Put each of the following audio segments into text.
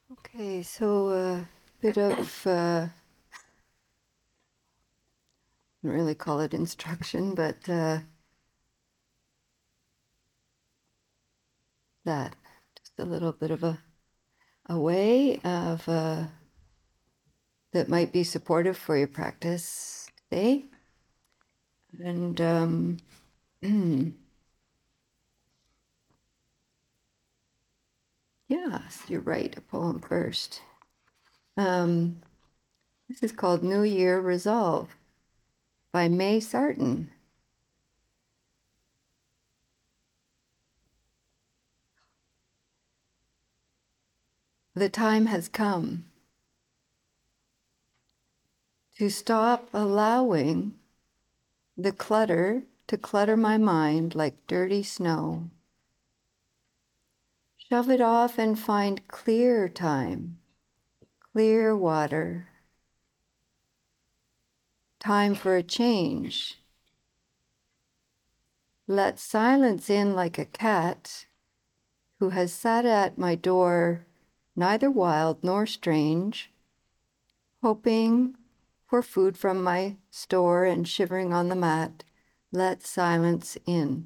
Okay, so a bit of, I don't really call it instruction, but that, just a little bit of a way of that might be supportive for your practice today. And yes, you're right, a poem first. This is called New Year Resolve by May Sarton. The time has come to stop allowing the clutter to clutter my mind like dirty snow. Shove it off and find clear time, clear water. Time for a change. Let silence in like a cat who has sat at my door, neither wild nor strange, hoping for food from my store and shivering on the mat. Let silence in.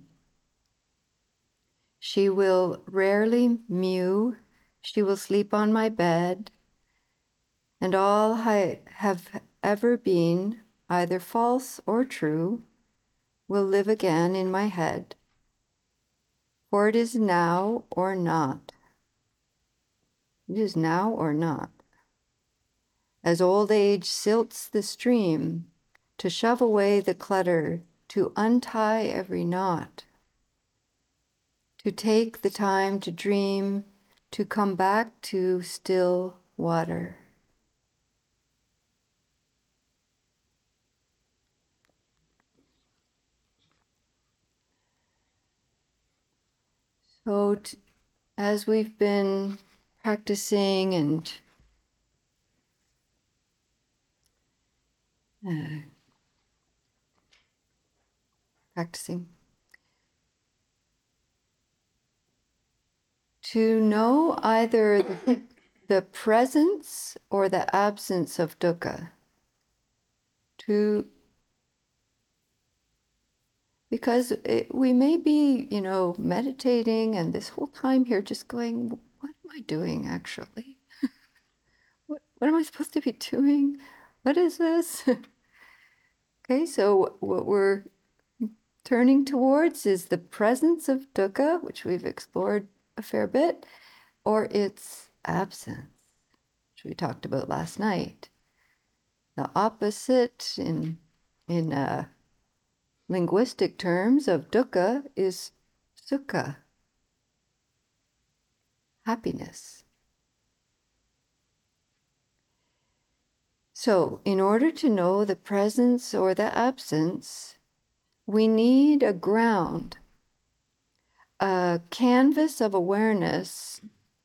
She will rarely mew. She will sleep on my bed. And all I have ever been, either false or true, will live again in my head. For it is now or not. It is now or not. As old age silts the stream, to shove away the clutter, to untie every knot, to take the time to dream, to come back to still water. So as we've been practicing and practicing, to know either the presence or the absence of dukkha, because we may be, meditating and this whole time here just going, what am I doing actually? What am I supposed to be doing? What is this? Okay, so what we're turning towards is the presence of dukkha, which we've explored a fair bit, or its absence, which we talked about last night. The opposite in linguistic terms of dukkha is sukha, happiness. So, in order to know the presence or the absence, we need a ground, a canvas of awareness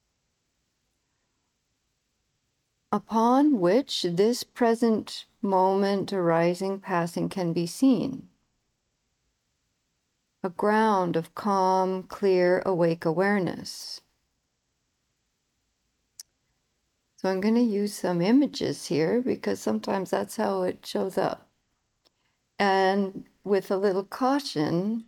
upon which this present moment arising, passing can be seen. A ground of calm, clear, awake awareness. So I'm going to use some images here because sometimes that's how it shows up. And with a little caution,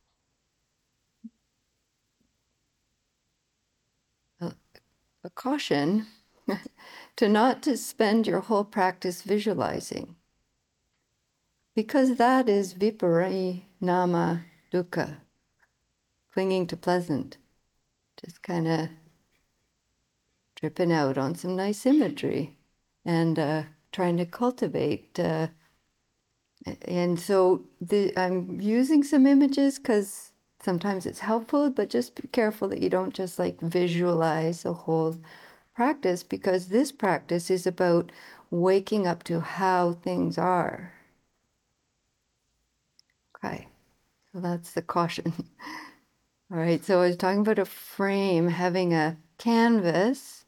a caution to not to spend your whole practice visualizing, because that is viparinama dukkha, clinging to pleasant, just kind of tripping out on some nice imagery and trying to cultivate. And so I'm using some images because sometimes it's helpful, but just be careful that you don't just like visualize the whole practice, because this practice is about waking up to how things are. Okay, so that's the caution. All right, so I was talking about a frame, having a canvas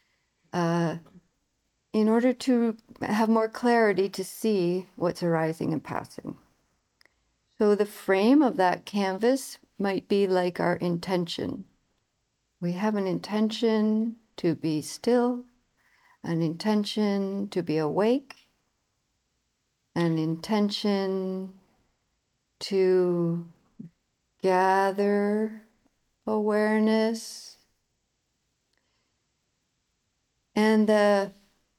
in order to have more clarity to see what's arising and passing. So the frame of that canvas might be like our intention. We have an intention to be still, an intention to be awake, an intention to gather awareness. And the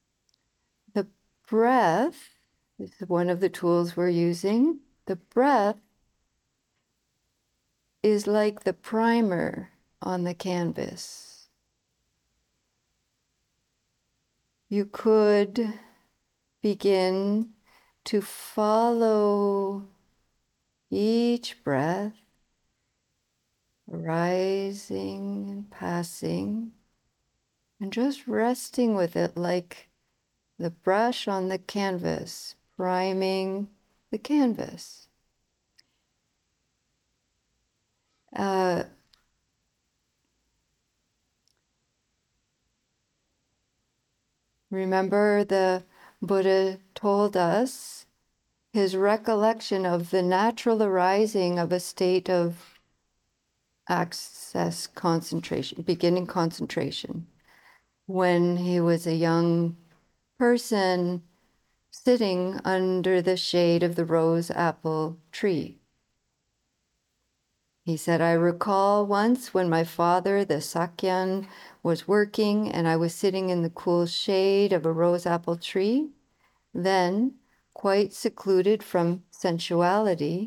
breath is one of the tools we're using. The breath is like the primer on the canvas. You could begin to follow each breath, rising and passing, and just resting with it like the brush on the canvas, priming the canvas. Remember, the Buddha told us his recollection of the natural arising of a state of access concentration, beginning concentration, when he was a young person sitting under the shade of the rose apple tree. He said, I recall once when my father, the Sakyan, was working and I was sitting in the cool shade of a rose apple tree, then quite secluded from sensuality,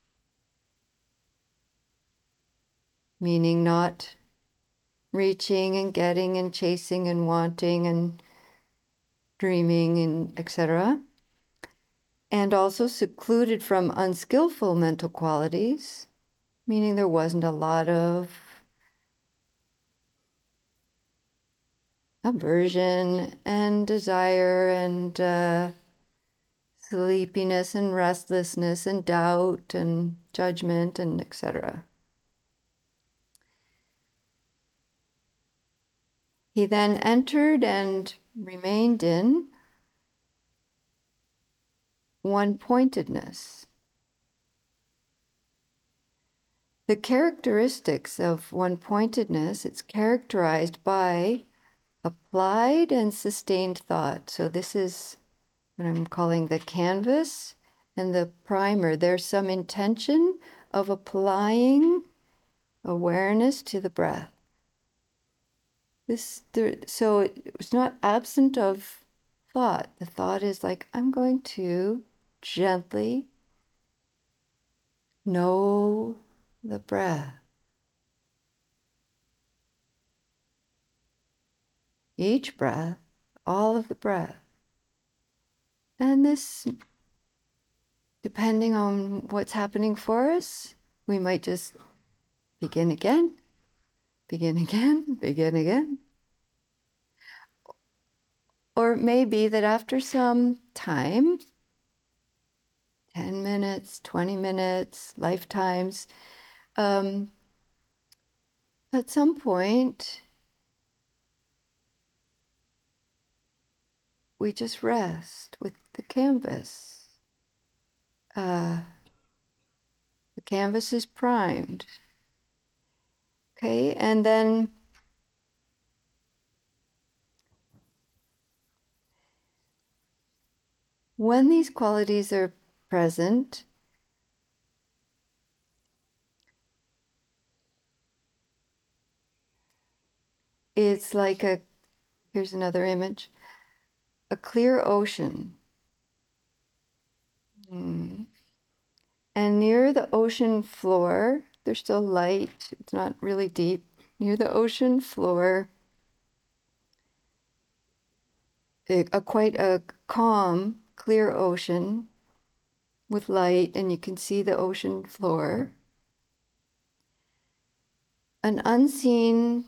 meaning not reaching and getting and chasing and wanting and dreaming and etc., and also secluded from unskillful mental qualities, meaning there wasn't a lot of aversion and desire and sleepiness and restlessness and doubt and judgment and etc. He then entered and remained in one-pointedness. The characteristics of one-pointedness, it's characterized by applied and sustained thought. So this is what I'm calling the canvas and the primer. There's some intention of applying awareness to the breath. So it's not absent of thought. The thought is like, I'm going to gently know the breath. Each breath, all of the breath. And this, depending on what's happening for us, we might just begin again, begin again, begin again. Or it may be that after some time, 10 minutes, 20 minutes, lifetimes, at some point, we just rest with the canvas. The canvas is primed. Okay, and then when these qualities are present, it's like here's another image, a clear ocean. And near the ocean floor, there's still light, it's not really deep. Near the ocean floor, quite a calm, clear ocean with light, and you can see the ocean floor. An unseen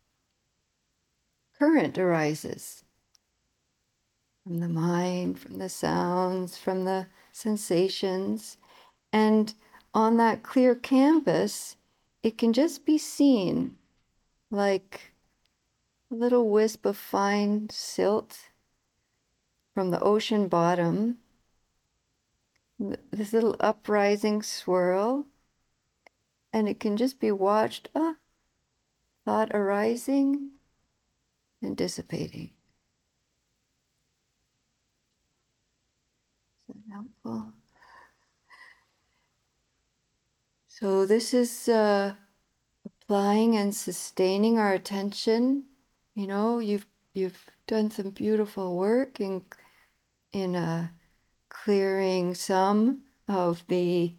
current arises from the mind, from the sounds, from the sensations. And on that clear canvas, it can just be seen like a little wisp of fine silt from the ocean bottom, this little uprising swirl, and it can just be watched, thought arising, and dissipating. Is that helpful? So this is applying and sustaining our attention. You know, you've done some beautiful work in clearing some of the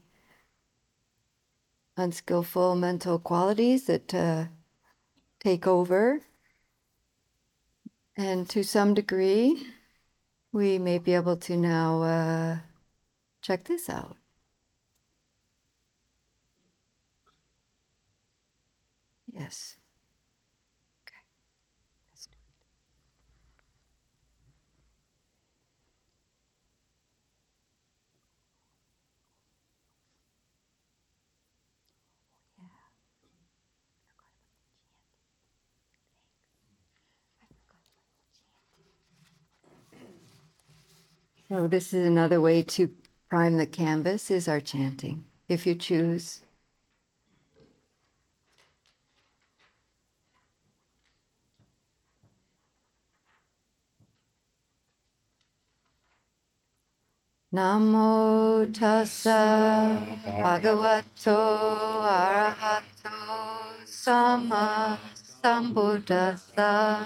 unskillful mental qualities that take over. And to some degree, we may be able to now check this out. Yes. Okay. Let's do it. So this is another way to prime the canvas, is our chanting, if you choose. Namo tassa bhagavato arahato sama sambuddhassa.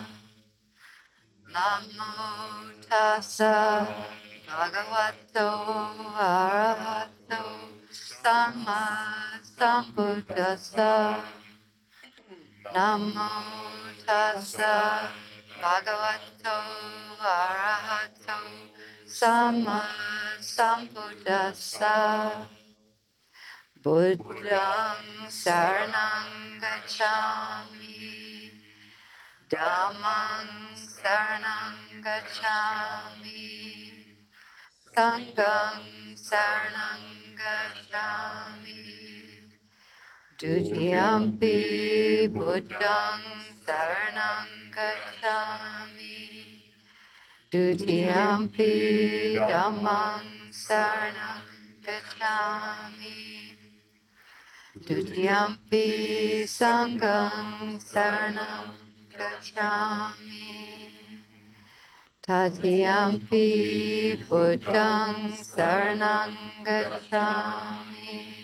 Namo tassa bhagavato arahato sama sambuddhassa. Namo tassa bhagavato arahato sama sambuddhassa. Buddhang saranang gacchami. Dhammang saranang gacchami. Sanghang saranang gacchami. Dutiyampi buddhang saranang gacchami. Dutiyampi dhammang saranang gacchami. Dutiyampi sanghang saranang gacchami. Tatiyampi buddhang saranang gacchami.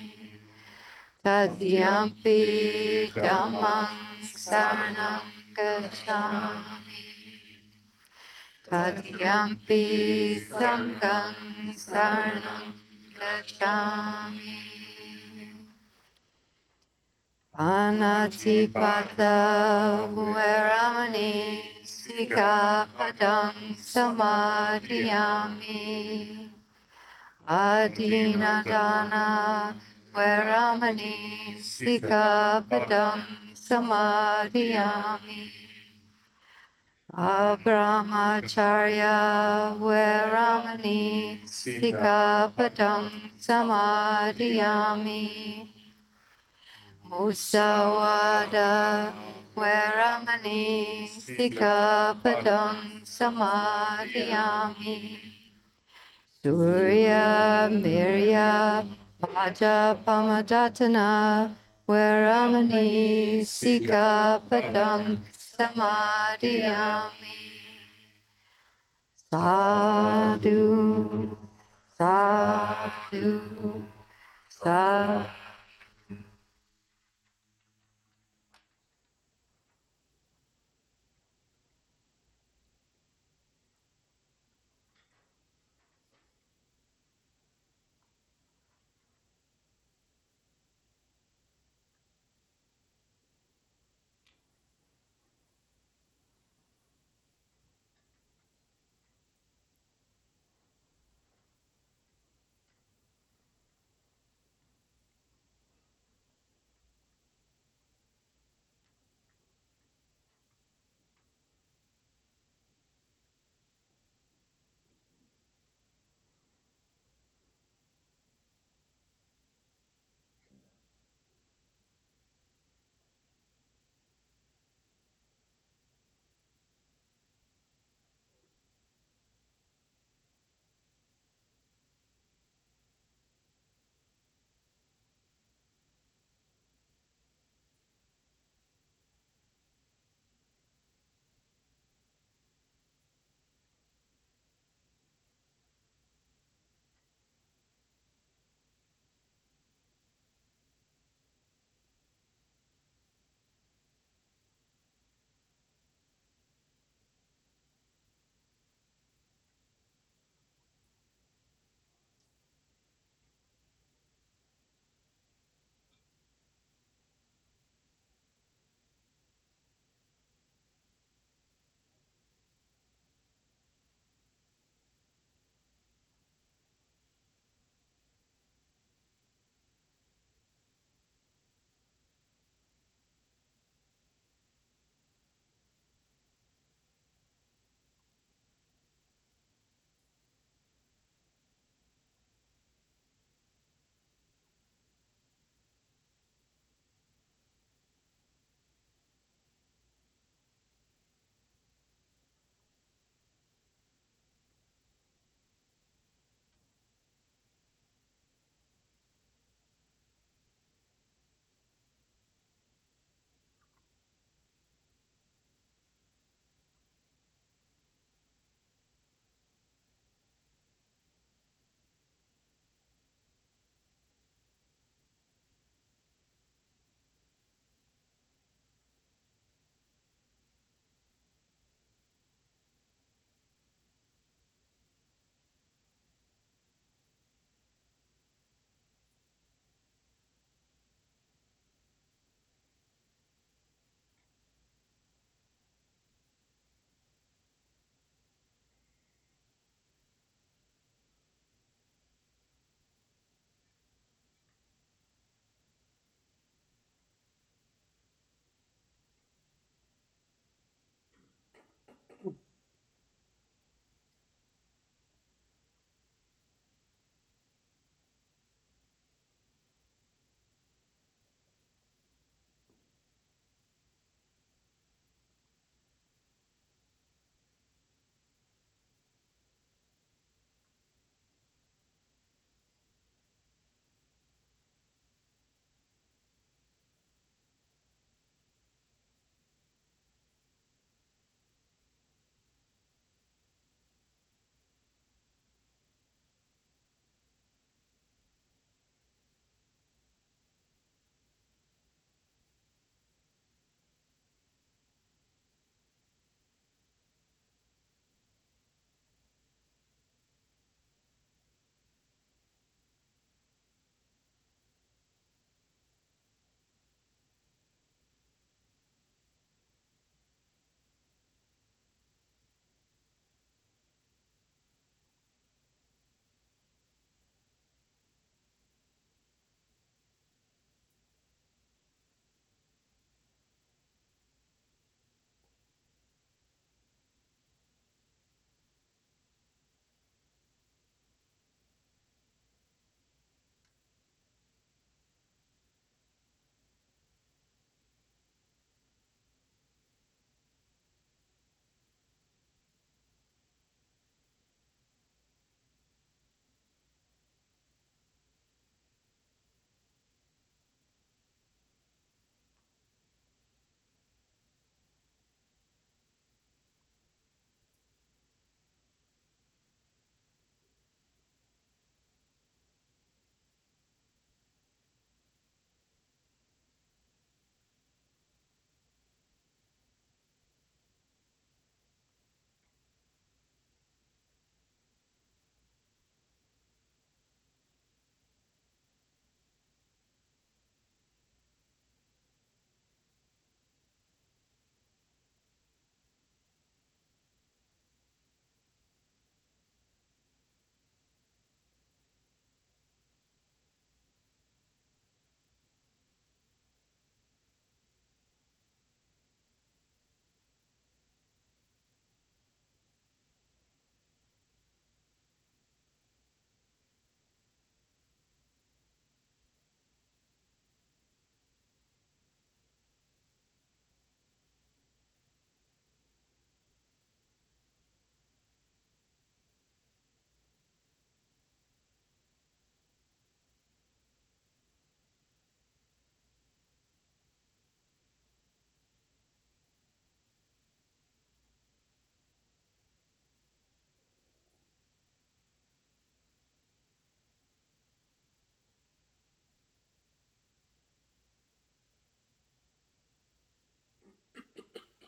Tatiyampi dhammang saranang gacchami. Tatiyampi sanghang saranang gacchami. Anatipata veramani sikapadang samadhiyami. Adinadana veramani sikapadang samadhiyami. Abrahmacharya veramani sikapadang samadhiyami. Musawada veramani sikapadang samadhiyami. Surya mirya bhaja pamadatana veramani sikapadang samadhiyami. Sadhu, sadhu, sadhu.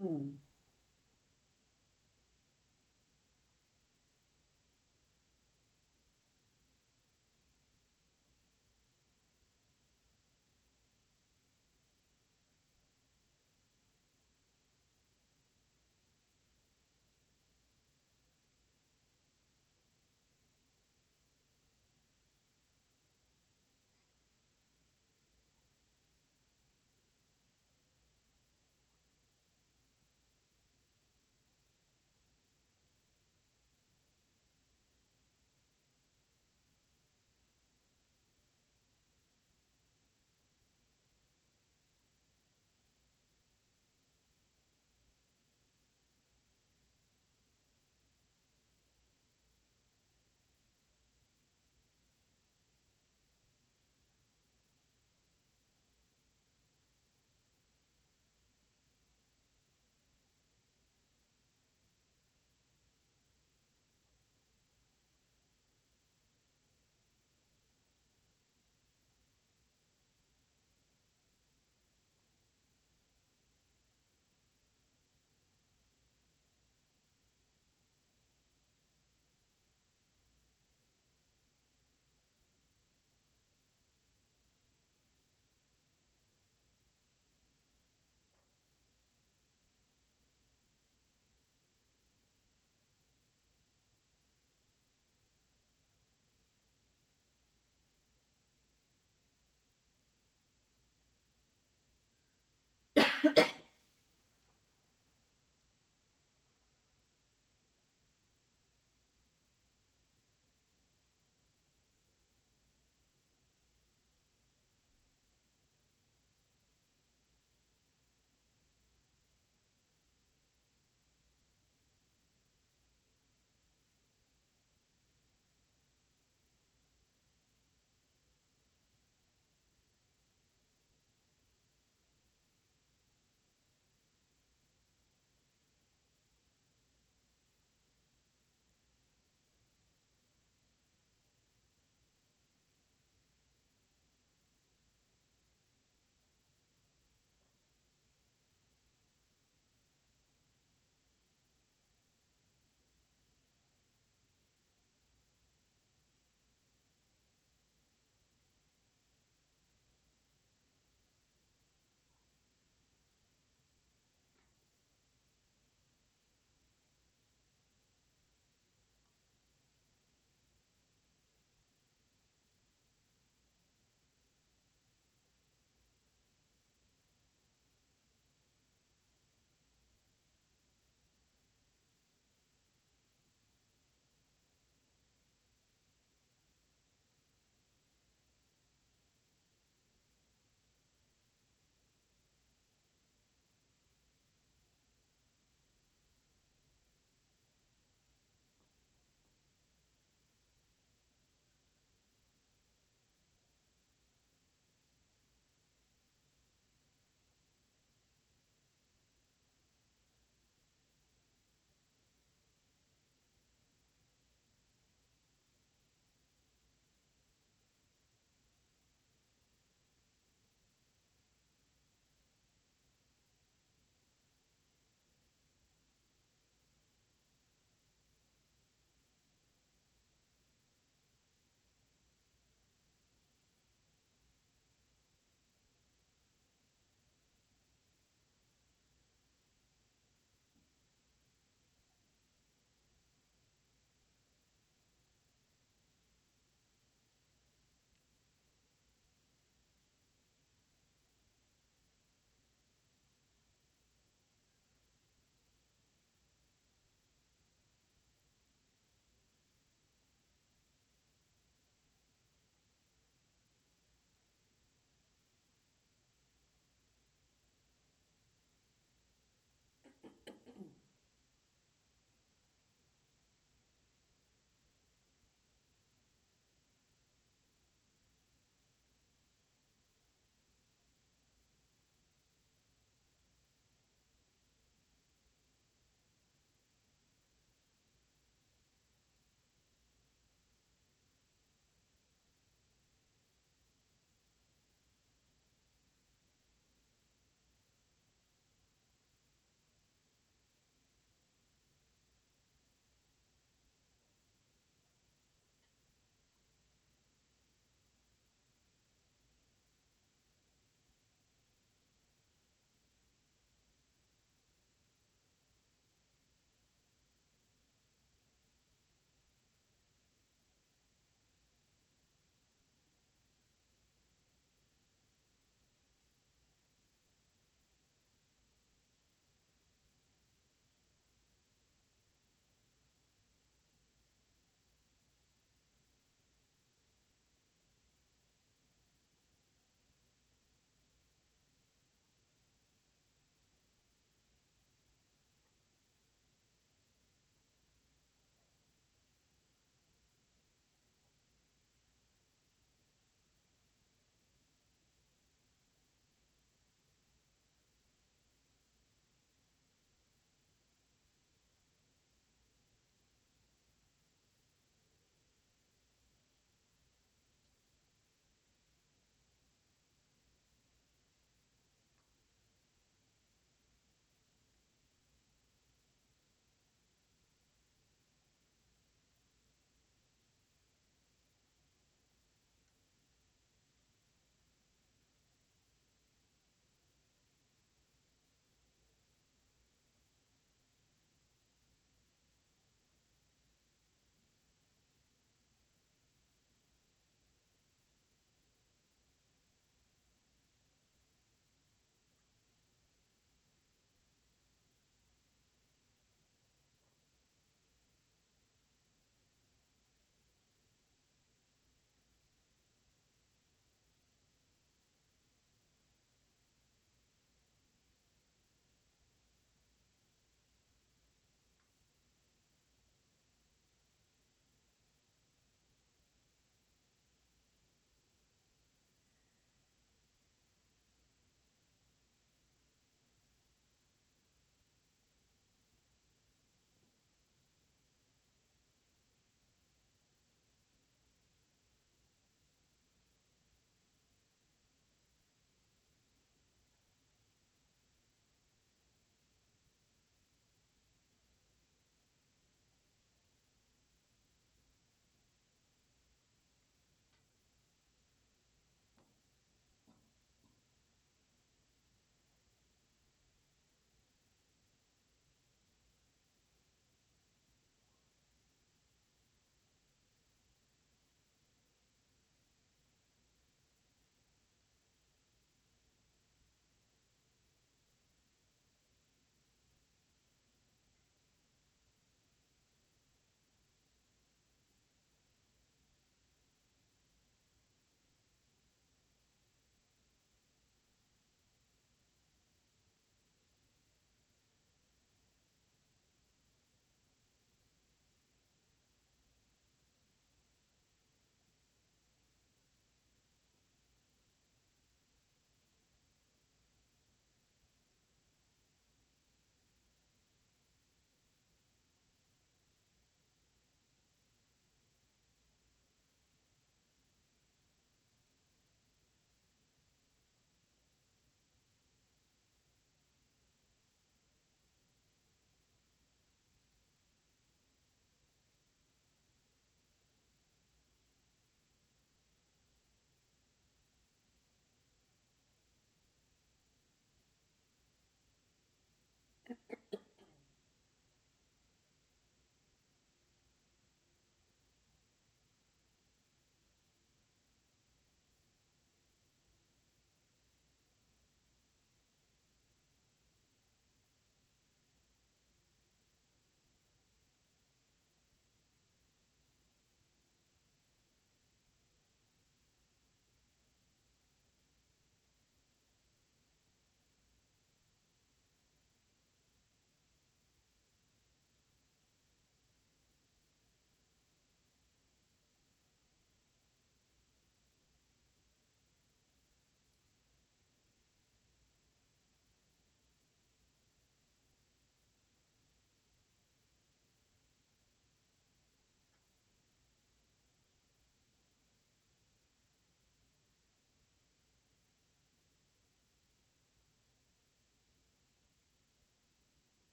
Mm.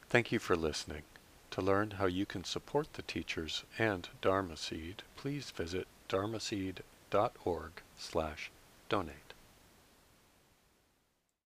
Thank you for listening. To learn how you can support the teachers and Dharma Seed, please visit dharmaseed.org/donate.